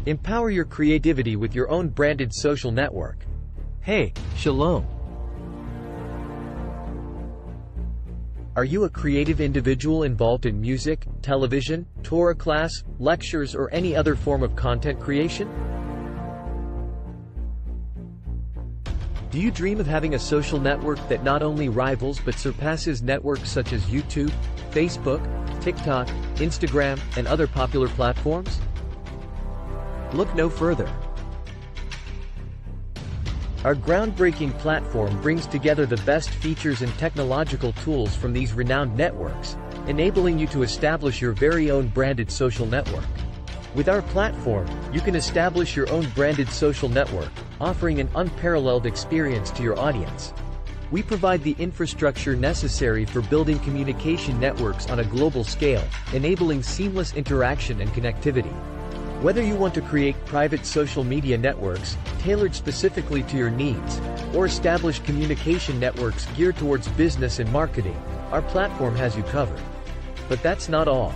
Empower your creativity with your own branded social network. Hey, Shalom! Are you a creative individual involved in music, television, Torah class, lectures, or any other form of content creation? Do you dream of having a social network that not only rivals but surpasses networks such as YouTube, Facebook, TikTok, Instagram, and other popular platforms? Look no further. Our groundbreaking platform brings together the best features and technological tools from these renowned networks, enabling you to establish your very own branded social network. With our platform, you can establish your own branded social network, offering an unparalleled experience to your audience. We provide the infrastructure necessary for building communication networks on a global scale, enabling seamless interaction and connectivity. Whether you want to create private social media networks, tailored specifically to your needs, or establish communication networks geared towards business and marketing, our platform has you covered. But that's not all.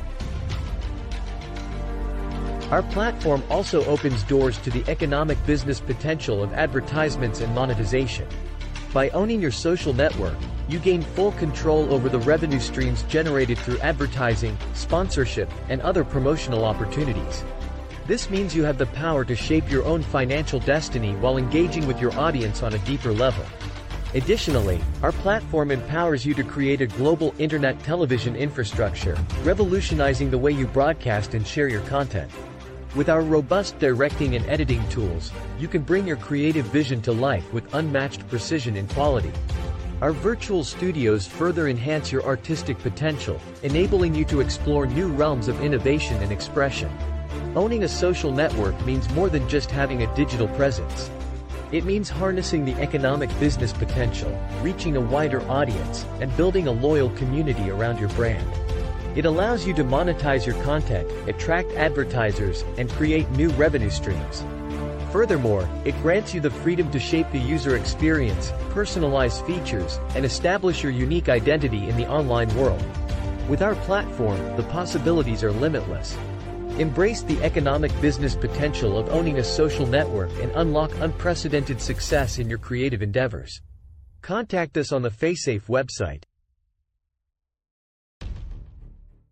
Our platform also opens doors to the economic business potential of advertisements and monetization. By owning your social network, you gain full control over the revenue streams generated through advertising, sponsorship, and other promotional opportunities. This means you have the power to shape your own financial destiny while engaging with your audience on a deeper level. Additionally, our platform empowers you to create a global internet television infrastructure, revolutionizing the way you broadcast and share your content. With our robust directing and editing tools, you can bring your creative vision to life with unmatched precision and quality. Our virtual studios further enhance your artistic potential, enabling you to explore new realms of innovation and expression. Owning a social network means more than just having a digital presence. It means harnessing the economic business potential, reaching a wider audience, and building a loyal community around your brand. It allows you to monetize your content, attract advertisers, and create new revenue streams. Furthermore, it grants you the freedom to shape the user experience, personalize features, and establish your unique identity in the online world. With our platform, the possibilities are limitless. Embrace the economic business potential of owning a social network and unlock unprecedented success in your creative endeavors. Contact us on the FaySafe website.